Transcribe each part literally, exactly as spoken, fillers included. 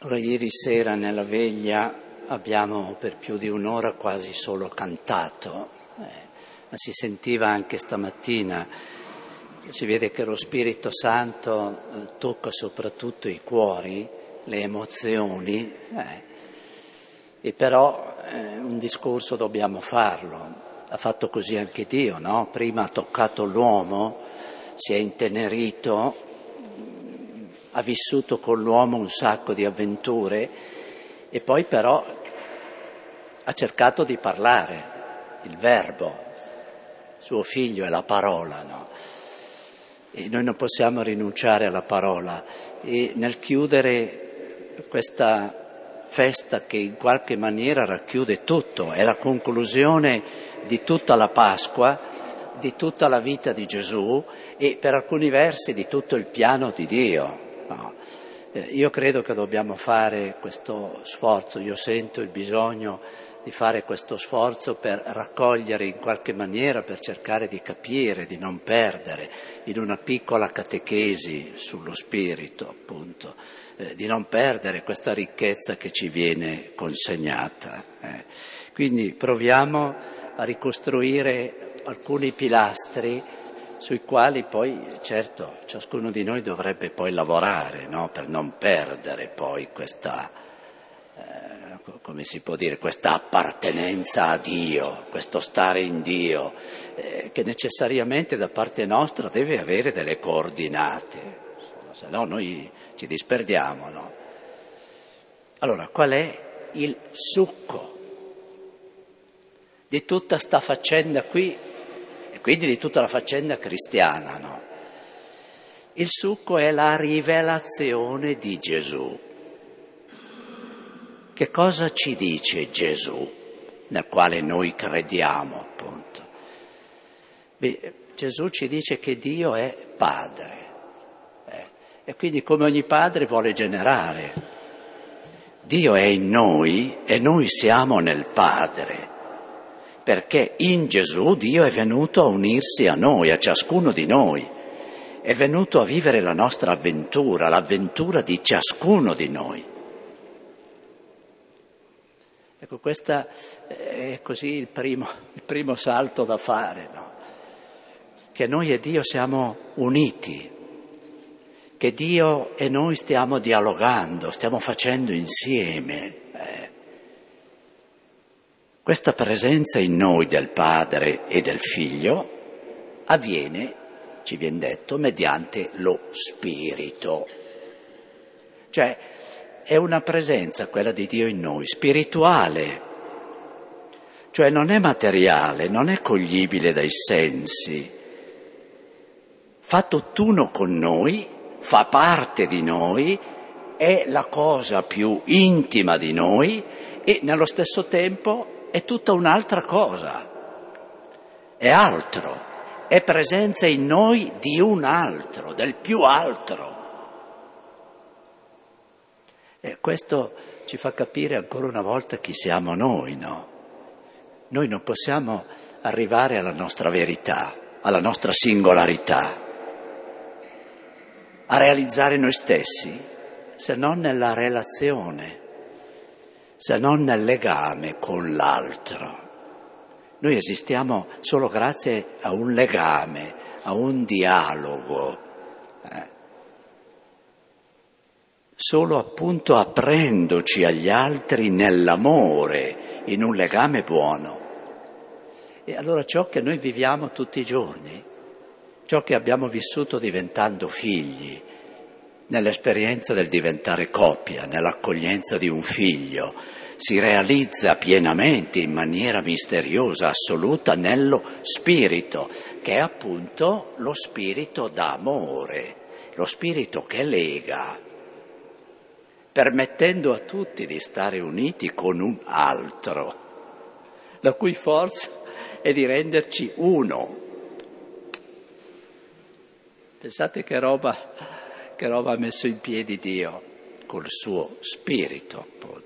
Ora, ieri sera nella veglia abbiamo per più di un'ora quasi solo cantato, eh, ma si sentiva anche stamattina, si vede che lo Spirito Santo eh, tocca soprattutto i cuori, le emozioni, eh, e però eh, un discorso dobbiamo farlo. Ha fatto così anche Dio, no? Prima ha toccato l'uomo, si è intenerito, ha vissuto con l'uomo un sacco di avventure e poi però ha cercato di parlare, il verbo, suo figlio è la parola, no? E noi non possiamo rinunciare alla parola. E nel chiudere questa festa che in qualche maniera racchiude tutto, è la conclusione di tutta la Pasqua, di tutta la vita di Gesù e per alcuni versi di tutto il piano di Dio. No. Eh, io credo che dobbiamo fare questo sforzo, io sento il bisogno di fare questo sforzo per raccogliere in qualche maniera, per cercare di capire, di non perdere, in una piccola catechesi sullo spirito, appunto, eh, di non perdere questa ricchezza che ci viene consegnata. Eh. Quindi proviamo a ricostruire alcuni pilastri sui quali poi, certo, ciascuno di noi dovrebbe poi lavorare, no? Per non perdere poi questa, eh, come si può dire, questa appartenenza a Dio, questo stare in Dio, eh, che necessariamente da parte nostra deve avere delle coordinate, se no noi ci disperdiamo, no? Allora, qual è il succo di tutta sta faccenda qui? E quindi di tutta la faccenda cristiana, no? Il succo è la rivelazione di Gesù. Che cosa ci dice Gesù, nel quale noi crediamo, appunto? Beh, Gesù ci dice che Dio è Padre, eh, e quindi come ogni padre vuole generare. Dio è in noi e noi siamo nel Padre. Perché in Gesù Dio è venuto a unirsi a noi, a ciascuno di noi, è venuto a vivere la nostra avventura, l'avventura di ciascuno di noi. Ecco, questo è così il primo, il primo salto da fare, no? Che noi e Dio siamo uniti, che Dio e noi stiamo dialogando, stiamo facendo insieme. Questa presenza in noi del Padre e del Figlio avviene, ci viene detto, mediante lo Spirito. Cioè è una presenza, quella di Dio in noi, spirituale, cioè non è materiale, non è coglibile dai sensi, fa tutt'uno con noi, fa parte di noi, è la cosa più intima di noi e nello stesso tempo è tutta un'altra cosa, è altro, è presenza in noi di un altro, del più altro. E questo ci fa capire ancora una volta chi siamo noi, no? Noi non possiamo arrivare alla nostra verità, alla nostra singolarità, a realizzare noi stessi, se non nella relazione, se non nel legame con l'altro. Noi esistiamo solo grazie a un legame, a un dialogo, eh. Solo appunto aprendoci agli altri nell'amore, in un legame buono. E allora ciò che noi viviamo tutti i giorni, ciò che abbiamo vissuto diventando figli, nell'esperienza del diventare coppia, nell'accoglienza di un figlio, si realizza pienamente, in maniera misteriosa, assoluta, nello spirito, che è appunto lo spirito d'amore, lo spirito che lega, permettendo a tutti di stare uniti con un altro, la cui forza è di renderci uno. Pensate che roba... che roba ha messo in piedi Dio col suo spirito, appunto.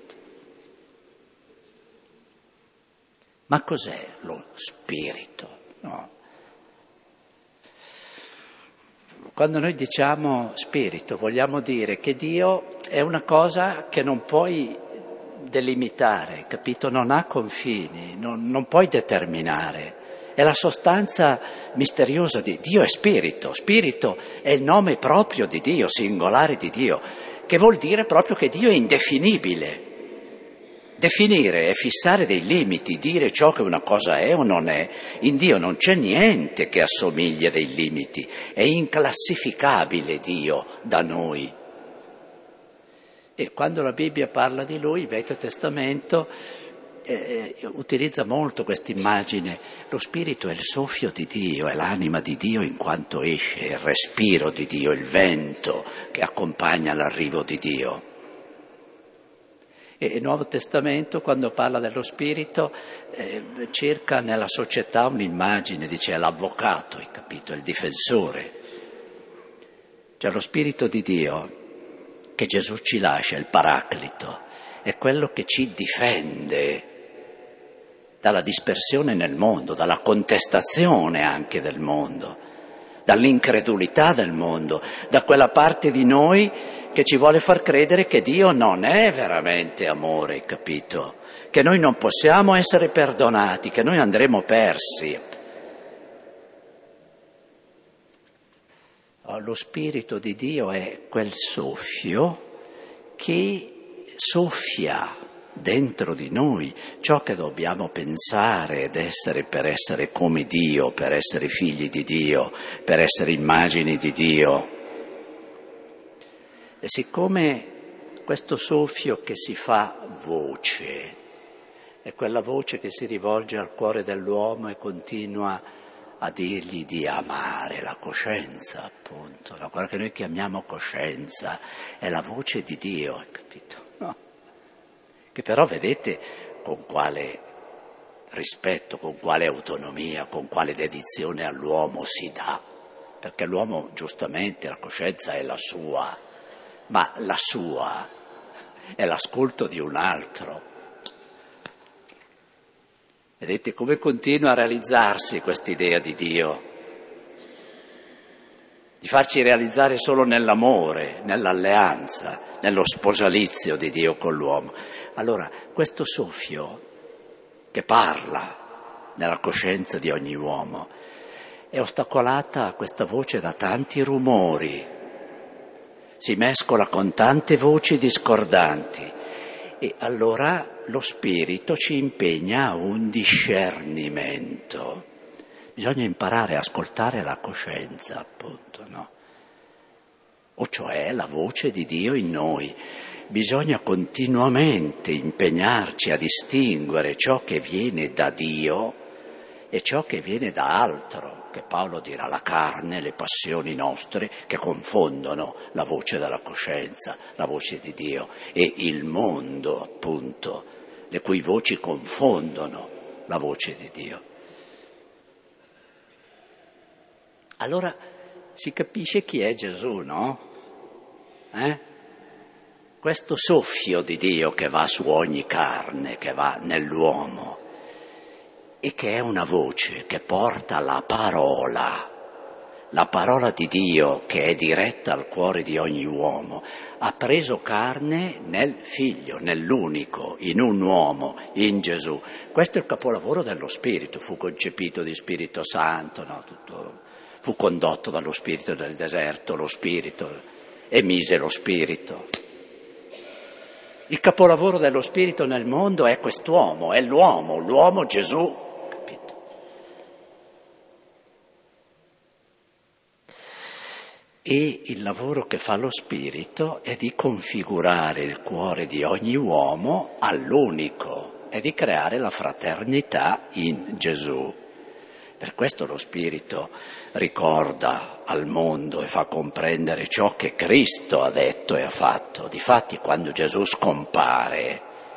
Ma cos'è lo spirito? No? Quando noi diciamo spirito, vogliamo dire che Dio è una cosa che non puoi delimitare, capito? Non ha confini, non, non puoi determinare. È la sostanza misteriosa di Dio, è spirito. Spirito è il nome proprio di Dio, singolare di Dio, che vuol dire proprio che Dio è indefinibile. Definire è fissare dei limiti, dire ciò che una cosa è o non è. In Dio non c'è niente che assomiglia dei limiti, è inclassificabile Dio da noi. E quando la Bibbia parla di Lui, il Vecchio Testamento eh, utilizza molto questa immagine. Lo Spirito è il soffio di Dio, è l'anima di Dio in quanto esce, è il respiro di Dio, il vento che accompagna l'arrivo di Dio. E il Nuovo Testamento, quando parla dello Spirito, eh, cerca nella società un'immagine, dice è l'avvocato, hai capito, è il difensore. Cioè lo Spirito di Dio che Gesù ci lascia, il Paraclito, è quello che ci difende dalla dispersione nel mondo, dalla contestazione anche del mondo, dall'incredulità del mondo, da quella parte di noi che ci vuole far credere che Dio non è veramente amore, capito? Che noi non possiamo essere perdonati, che noi andremo persi. Lo Spirito di Dio è quel soffio che soffia dentro di noi ciò che dobbiamo pensare ed essere per essere come Dio, per essere figli di Dio, per essere immagini di Dio. E siccome questo soffio che si fa voce, è quella voce che si rivolge al cuore dell'uomo e continua a dirgli di amare la coscienza, appunto, no? Quella che noi chiamiamo coscienza è la voce di Dio, capito? No? Che però vedete con quale rispetto, con quale autonomia, con quale dedizione all'uomo si dà, perché l'uomo giustamente la coscienza è la sua, ma la sua è l'ascolto di un altro. Vedete come continua a realizzarsi quest'idea di Dio, di farci realizzare solo nell'amore, nell'alleanza, nello sposalizio di Dio con l'uomo. Allora, questo soffio che parla nella coscienza di ogni uomo è ostacolata questa voce da tanti rumori, si mescola con tante voci discordanti e allora lo Spirito ci impegna a un discernimento. Bisogna imparare a ascoltare la coscienza, appunto, no? O cioè la voce di Dio in noi. Bisogna continuamente impegnarci a distinguere ciò che viene da Dio e ciò che viene da altro, che Paolo dirà la carne, le passioni nostre che confondono la voce della coscienza, la voce di Dio, e il mondo, appunto, le cui voci confondono la voce di Dio. Allora si capisce chi è Gesù, no? Eh? Questo soffio di Dio che va su ogni carne, che va nell'uomo e che è una voce che porta la parola, la parola di Dio che è diretta al cuore di ogni uomo, ha preso carne nel Figlio, nell'unico, in un uomo, in Gesù. Questo è il capolavoro dello Spirito, fu concepito di Spirito Santo, no? Tutto, fu condotto dallo Spirito del deserto, lo Spirito, emise lo Spirito. Il capolavoro dello Spirito nel mondo è quest'uomo, è l'uomo, l'uomo Gesù. E il lavoro che fa lo Spirito è di configurare il cuore di ogni uomo all'unico e di creare la fraternità in Gesù. Per questo lo Spirito ricorda al mondo e fa comprendere ciò che Cristo ha detto e ha fatto. Difatti, quando Gesù scompare,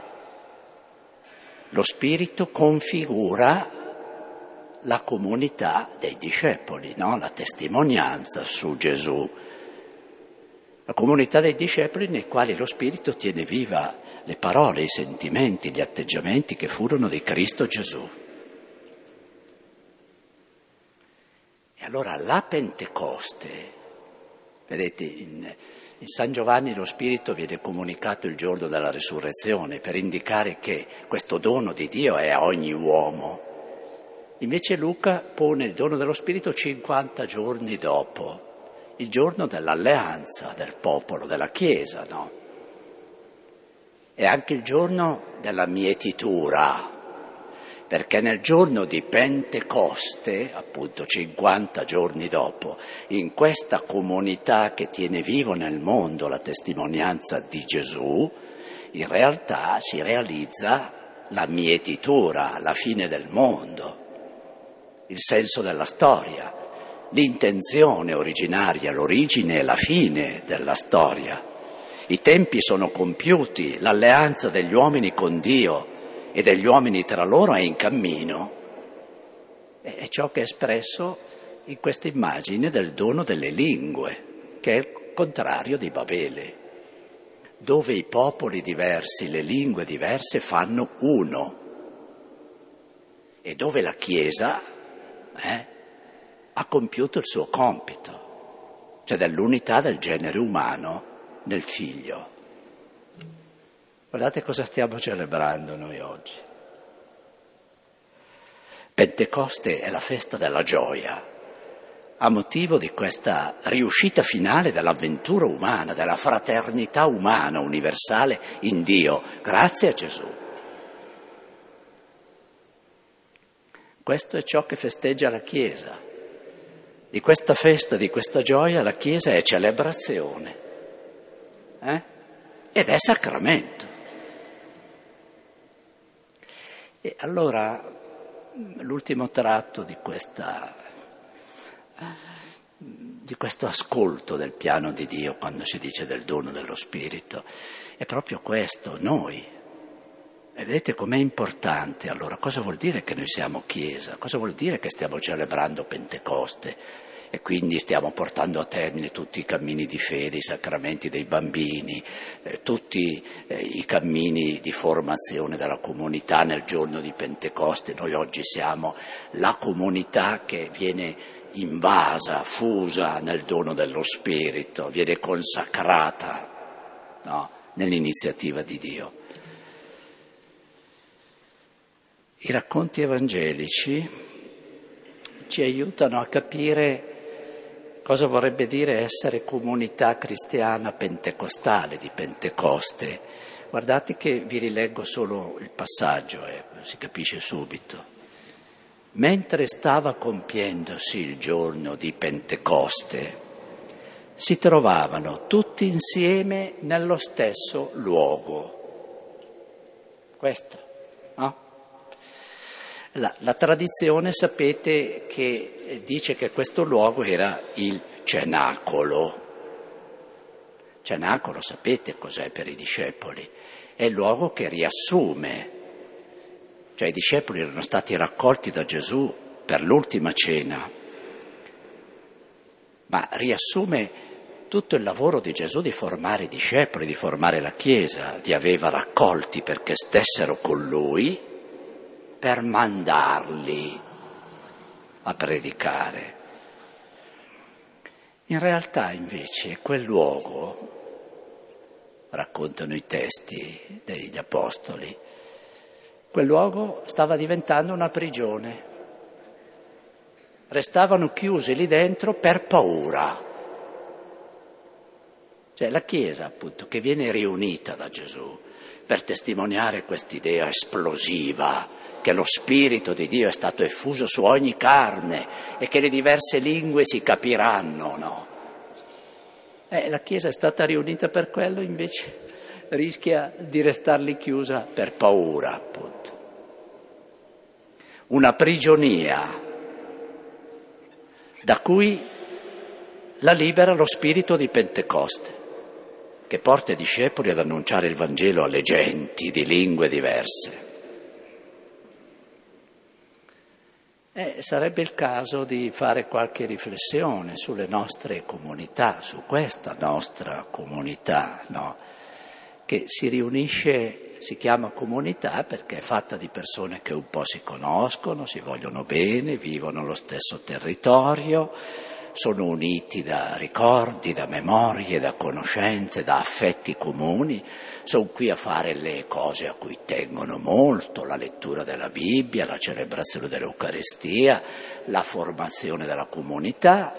lo Spirito configura la comunità dei discepoli, no? La testimonianza su Gesù. La comunità dei discepoli nei quali lo Spirito tiene viva le parole, i sentimenti, gli atteggiamenti che furono di Cristo Gesù. E allora la Pentecoste Vedete, in, in San Giovanni lo Spirito viene comunicato il giorno della resurrezione per indicare che questo dono di Dio è a ogni uomo. Invece Luca pone il dono dello Spirito cinquanta giorni dopo, il giorno dell'alleanza del popolo, della Chiesa, no? È anche il giorno della mietitura, perché nel giorno di Pentecoste, appunto cinquanta giorni dopo, in questa comunità che tiene vivo nel mondo la testimonianza di Gesù, in realtà si realizza la mietitura, la fine del mondo, il senso della storia, l'intenzione originaria, l'origine e la fine della storia. I tempi sono compiuti, l'alleanza degli uomini con Dio e degli uomini tra loro è in cammino. È ciò che è espresso in questa immagine del dono delle lingue, che è il contrario di Babele, dove i popoli diversi, le lingue diverse fanno uno, e dove la Chiesa eh, ha compiuto il suo compito, cioè dell'unità del genere umano nel Figlio. Guardate cosa stiamo celebrando noi oggi. Pentecoste è la festa della gioia, a motivo di questa riuscita finale dell'avventura umana, della fraternità umana universale in Dio, grazie a Gesù. Questo è ciò che festeggia la Chiesa. Di questa festa, di questa gioia, la Chiesa è celebrazione eh? ed è sacramento. E allora l'ultimo tratto di questa, di questo ascolto del piano di Dio, quando si dice del dono dello Spirito, è proprio questo, noi. E vedete com'è importante allora, cosa vuol dire che noi siamo Chiesa, cosa vuol dire che stiamo celebrando Pentecoste e quindi stiamo portando a termine tutti i cammini di fede, i sacramenti dei bambini, eh, tutti eh, i cammini di formazione della comunità nel giorno di Pentecoste. Noi oggi siamo la comunità che viene invasa, fusa nel dono dello Spirito, viene consacrata, no, nell'iniziativa di Dio. I racconti evangelici ci aiutano a capire cosa vorrebbe dire essere comunità cristiana pentecostale di Pentecoste. Guardate che vi rileggo solo il passaggio, eh, si capisce subito. Mentre stava compiendosi il giorno di Pentecoste, si trovavano tutti insieme nello stesso luogo. Questo, no? La, la tradizione, sapete, che dice che questo luogo era il cenacolo. Cenacolo, sapete cos'è per i discepoli? È il luogo che riassume. Cioè i discepoli erano stati raccolti da Gesù per l'ultima cena, ma riassume tutto il lavoro di Gesù di formare i discepoli, di formare la Chiesa. Li aveva raccolti perché stessero con Lui, per mandarli a predicare. In realtà invece quel luogo, raccontano i testi degli Apostoli, quel luogo stava diventando una prigione. Restavano chiusi lì dentro per paura. Cioè la Chiesa, appunto, che viene riunita da Gesù per testimoniare quest'idea esplosiva che lo Spirito di Dio è stato effuso su ogni carne e che le diverse lingue si capiranno, no? Eh, la Chiesa è stata riunita per quello, invece rischia di restarli chiusa per paura, appunto. Una prigionia da cui la libera lo Spirito di Pentecoste, che porta i discepoli ad annunciare il Vangelo alle genti di lingue diverse. Eh, sarebbe il caso di fare qualche riflessione sulle nostre comunità, su questa nostra comunità, no? Che si riunisce, si chiama comunità perché è fatta di persone che un po' si conoscono, si vogliono bene, vivono lo stesso territorio, sono uniti da ricordi, da memorie, da conoscenze, da affetti comuni, sono qui a fare le cose a cui tengono molto, la lettura della Bibbia, la celebrazione dell'Eucaristia, la formazione della comunità.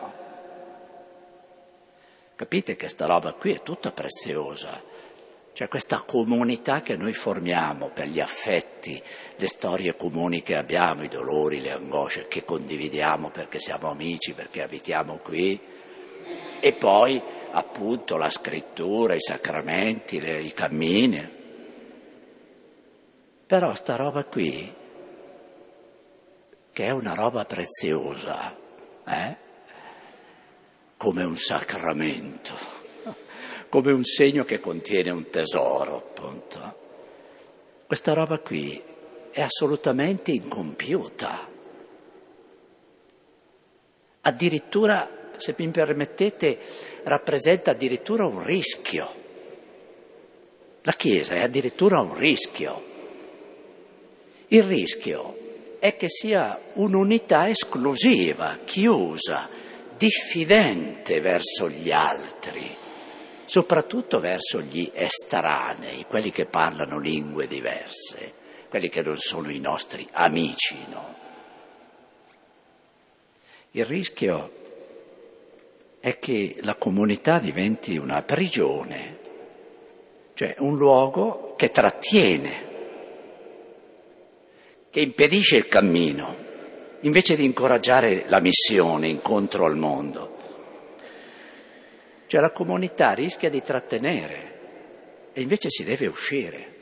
Capite che sta roba qui è tutta preziosa. Cioè questa comunità che noi formiamo per gli affetti, le storie comuni che abbiamo, i dolori, le angosce che condividiamo perché siamo amici, perché abitiamo qui, e poi appunto la scrittura, i sacramenti, le, i cammini. Però sta roba qui, che è una roba preziosa, eh? Come un sacramento, come un segno che contiene un tesoro, appunto. Questa roba qui è assolutamente incompiuta. Addirittura, se mi permettete, rappresenta addirittura un rischio. La Chiesa è addirittura un rischio. Il rischio è che sia un'unità esclusiva, chiusa, diffidente verso gli altri, soprattutto verso gli estranei, quelli che parlano lingue diverse, quelli che non sono i nostri amici, no? Il rischio è che la comunità diventi una prigione, cioè un luogo che trattiene, che impedisce il cammino, invece di incoraggiare la missione incontro al mondo. Cioè la comunità rischia di trattenere e invece si deve uscire.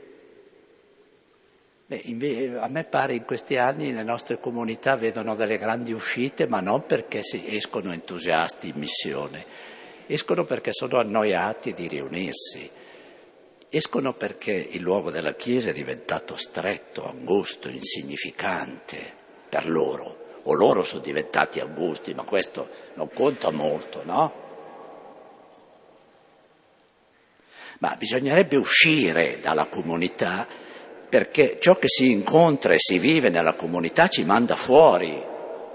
Beh, inve- a me pare in questi anni le nostre comunità vedono delle grandi uscite, ma non perché si escono entusiasti in missione, escono perché sono annoiati di riunirsi, escono perché il luogo della Chiesa è diventato stretto, angusto, insignificante per loro, o loro sono diventati angusti, ma questo non conta molto, no? Ma bisognerebbe uscire dalla comunità, perché ciò che si incontra e si vive nella comunità ci manda fuori,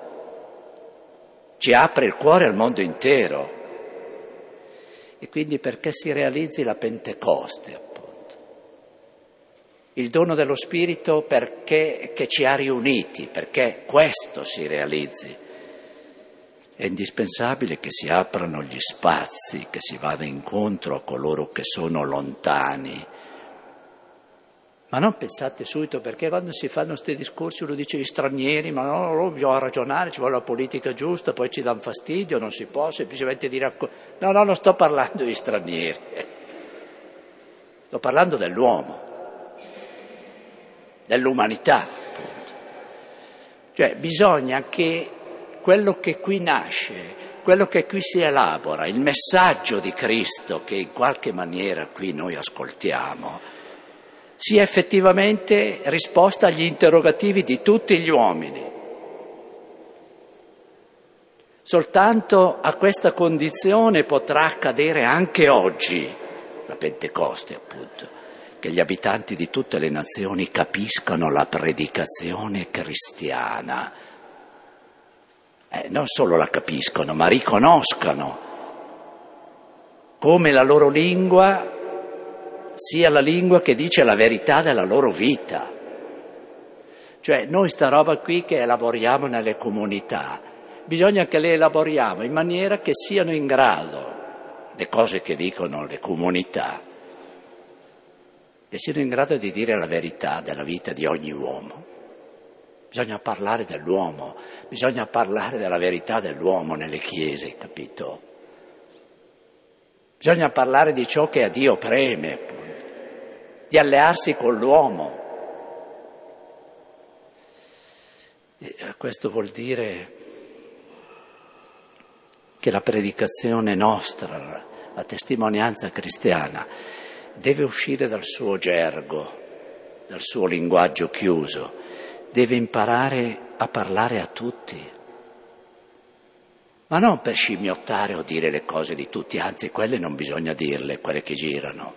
ci apre il cuore al mondo intero. E quindi perché si realizzi la Pentecoste, appunto. Il dono dello Spirito perché che ci ha riuniti, perché questo si realizzi. È indispensabile che si aprano gli spazi, che si vada incontro a coloro che sono lontani. Ma non pensate subito, perché quando si fanno questi discorsi uno dice gli stranieri, ma no, no, bisogna ragionare, ci vuole la politica giusta, poi ci danno fastidio, non si può semplicemente dire... No, no, non sto parlando di stranieri, sto parlando dell'uomo, dell'umanità, appunto. Cioè bisogna che quello che qui nasce, quello che qui si elabora, il messaggio di Cristo che in qualche maniera qui noi ascoltiamo, sia effettivamente risposta agli interrogativi di tutti gli uomini. Soltanto a questa condizione potrà accadere anche oggi, la Pentecoste appunto, che gli abitanti di tutte le nazioni capiscano la predicazione cristiana. Eh, non solo la capiscono, ma riconoscano come la loro lingua sia la lingua che dice la verità della loro vita. Cioè noi sta roba qui che elaboriamo nelle comunità, bisogna che le elaboriamo in maniera che siano in grado, le cose che dicono le comunità, che siano in grado di dire la verità della vita di ogni uomo. Bisogna parlare dell'uomo, bisogna parlare della verità dell'uomo nelle chiese, capito? Bisogna parlare di ciò che a Dio preme, appunto, di allearsi con l'uomo. E questo vuol dire che la predicazione nostra, la testimonianza cristiana, deve uscire dal suo gergo, dal suo linguaggio chiuso, deve imparare a parlare a tutti, ma non per scimmiottare o dire le cose di tutti, anzi quelle non bisogna dirle, quelle che girano,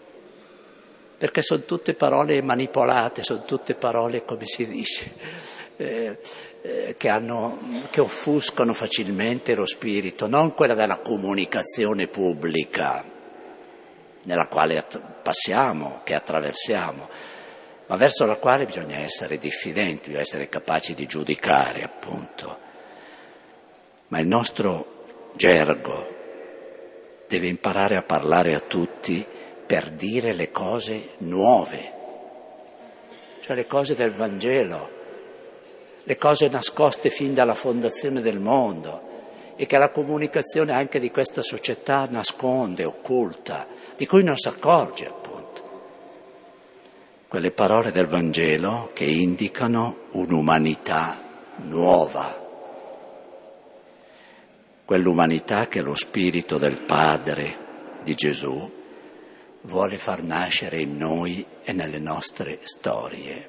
perché sono tutte parole manipolate, sono tutte parole, come si dice, eh, eh, che, hanno, che offuscano facilmente lo spirito, non quella della comunicazione pubblica, nella quale passiamo, che attraversiamo, ma verso la quale bisogna essere diffidenti, bisogna essere capaci di giudicare, appunto. Ma il nostro gergo deve imparare a parlare a tutti per dire le cose nuove, cioè le cose del Vangelo, le cose nascoste fin dalla fondazione del mondo e che la comunicazione anche di questa società nasconde, occulta, di cui non si accorge, appunto. Quelle parole del Vangelo che indicano un'umanità nuova, quell'umanità che lo Spirito del Padre di Gesù vuole far nascere in noi e nelle nostre storie.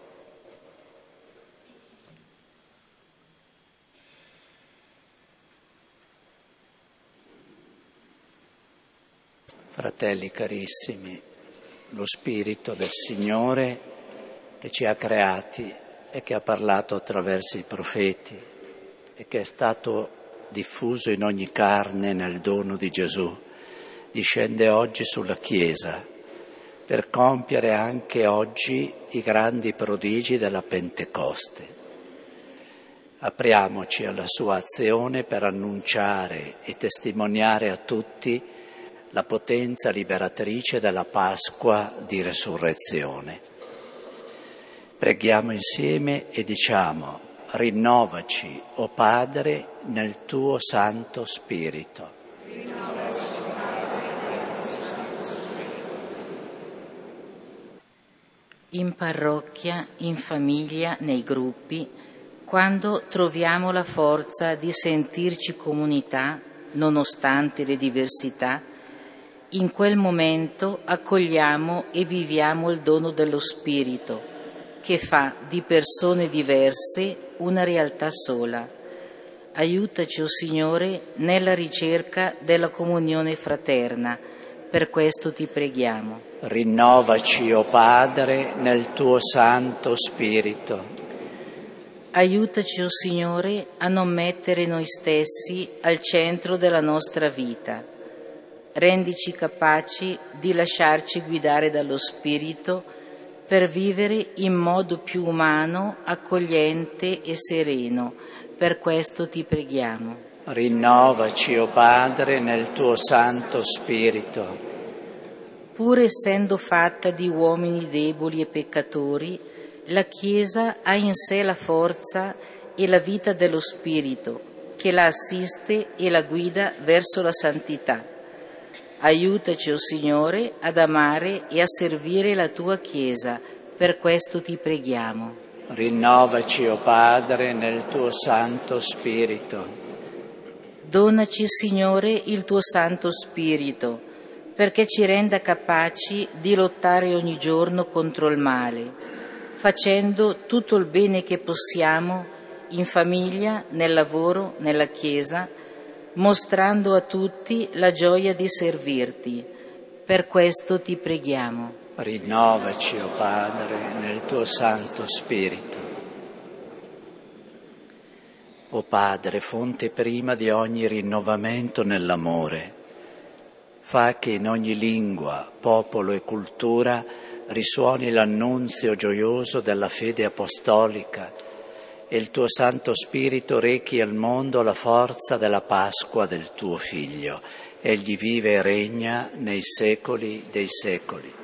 Fratelli carissimi, lo Spirito del Signore che ci ha creati e che ha parlato attraverso i profeti e che è stato diffuso in ogni carne nel dono di Gesù, discende oggi sulla Chiesa per compiere anche oggi i grandi prodigi della Pentecoste. Apriamoci alla sua azione per annunciare e testimoniare a tutti la potenza liberatrice della Pasqua di Resurrezione. Preghiamo insieme e diciamo: rinnovaci, o Padre, nel tuo Santo Spirito. Rinnovaci, Padre, nel tuo Santo Spirito. In parrocchia, in famiglia, nei gruppi, quando troviamo la forza di sentirci comunità, nonostante le diversità, in quel momento accogliamo e viviamo il dono dello Spirito, che fa di persone diverse una realtà sola. Aiutaci, o Signore, nella ricerca della comunione fraterna. Per questo ti preghiamo. Rinnovaci, o Padre, nel tuo Santo Spirito. Aiutaci, o Signore, a non mettere noi stessi al centro della nostra vita. Rendici capaci di lasciarci guidare dallo Spirito per vivere in modo più umano, accogliente e sereno. Per questo ti preghiamo. Rinnovaci, o Padre, nel tuo Santo Spirito. Pur essendo fatta di uomini deboli e peccatori, la Chiesa ha in sé la forza e la vita dello Spirito, che la assiste e la guida verso la santità. Aiutaci, o Signore, ad amare e a servire la tua Chiesa. Per questo ti preghiamo. Rinnovaci, o Padre, nel tuo Santo Spirito. Donaci, Signore, il tuo Santo Spirito, perché ci renda capaci di lottare ogni giorno contro il male, facendo tutto il bene che possiamo in famiglia, nel lavoro, nella Chiesa, mostrando a tutti la gioia di servirti. Per questo ti preghiamo. Rinnovaci, o Padre, nel tuo Santo Spirito. O Padre, fonte prima di ogni rinnovamento nell'amore, fa che in ogni lingua, popolo e cultura risuoni l'annunzio gioioso della fede apostolica e il tuo Santo Spirito rechi al mondo la forza della Pasqua del tuo Figlio. Egli vive e regna nei secoli dei secoli.